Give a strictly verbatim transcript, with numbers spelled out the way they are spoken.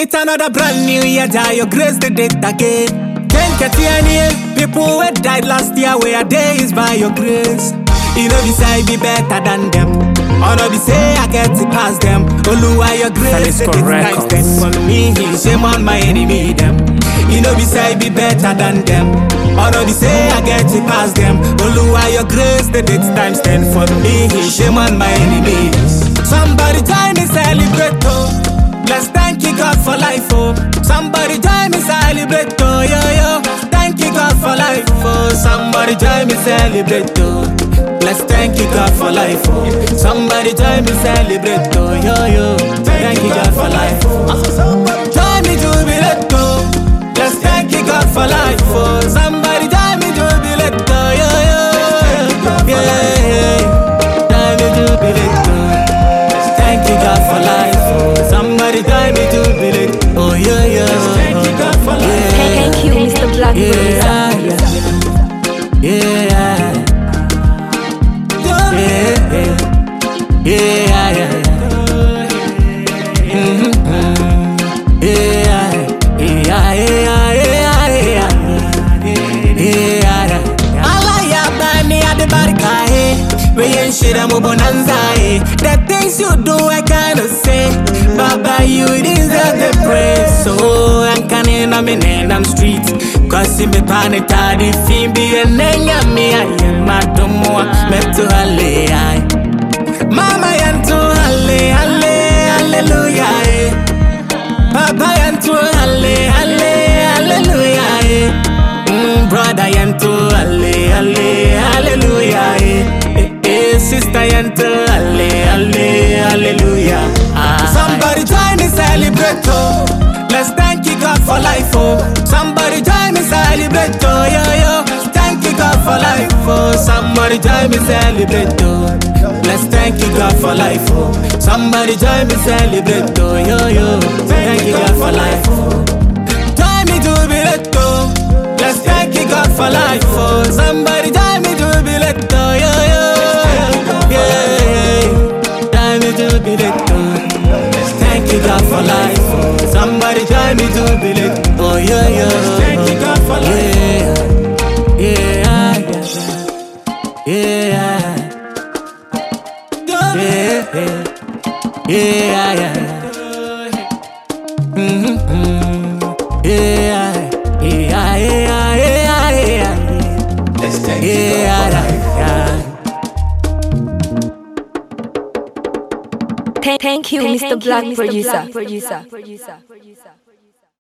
It's another brand new year, die your grace the date again. Can't get any people who died last year, where a day is by your grace. You know this I be better than them. Or no be say I get to pass them. Oluwa your grace the date times ten for me. Shame on my enemy them. You know be say I be better than them. Or no be say I get to pass them. Oluwa your grace the date times ten for me. Shame on my enemies. Somebody join me celebrate oh. Let's thank you God for life, oh. Somebody join me celebrate, oh, yo, yo. Thank you God for life, oh. Somebody join me celebrate, oh. Let's thank you God for life, oh. Somebody join me celebrate, oh, yo, yo. Thank you God for life, oh. Join me jubilate, oh. Let's thank you God for life, oh. Somebody join me jubilate, oh, yo, yo. Yeah, yeah. Join me jubilate, oh. Thank you God for life. Somebody die me to believe. Oh yeah, yeah. Thank you God for life. Thank you, Mister Black. Yeah, yeah, yeah, yeah, yeah, yeah, yeah. Mm-hmm. Yeah, yeah, yeah, yeah, yeah, yeah. Alaya bani ade barka eh. We ain't shit I'm a bonanza eh. The things you do I kinda say. Baba, you deserve the praise. So I'm canning I'm in I'm street. Cause in me panita the film be a nenya me I am madomo meto hallelujah. Mama yanto halle halle hallelujah eh. Papa yanto halle halle hallelujah eh. Mm, brother yanto halle halle hallelujah eh. Eh, eh, sister yanto halle halle hallelujah. Somebody join me celebrate, oh. Let's thank you God for life, oh. Somebody join me celebrate, oh, yo, yo. Thank you God for life, oh. Somebody join me celebrate, oh. Let's thank you God for life, oh. Somebody join me celebrate, oh, yo, yo. Thank you God for life, oh. Join me jubilate, oh. Let's thank you God for life, oh. Somebody join me jubilate, oh, yo, yo. Yeah, yeah. Join me jubilate, oh. Thank you God for life, oh. Somebody join me to believe. Oh yeah, yeah. Thank you God for life. Yeah, yeah, yeah, yeah, yeah, yeah, yeah. Mm-hmm. Yeah, yeah, yeah, yeah, yeah. Let's take it God for life. Yeah. Thank you, Mister Black, producer. producer. producer. producer.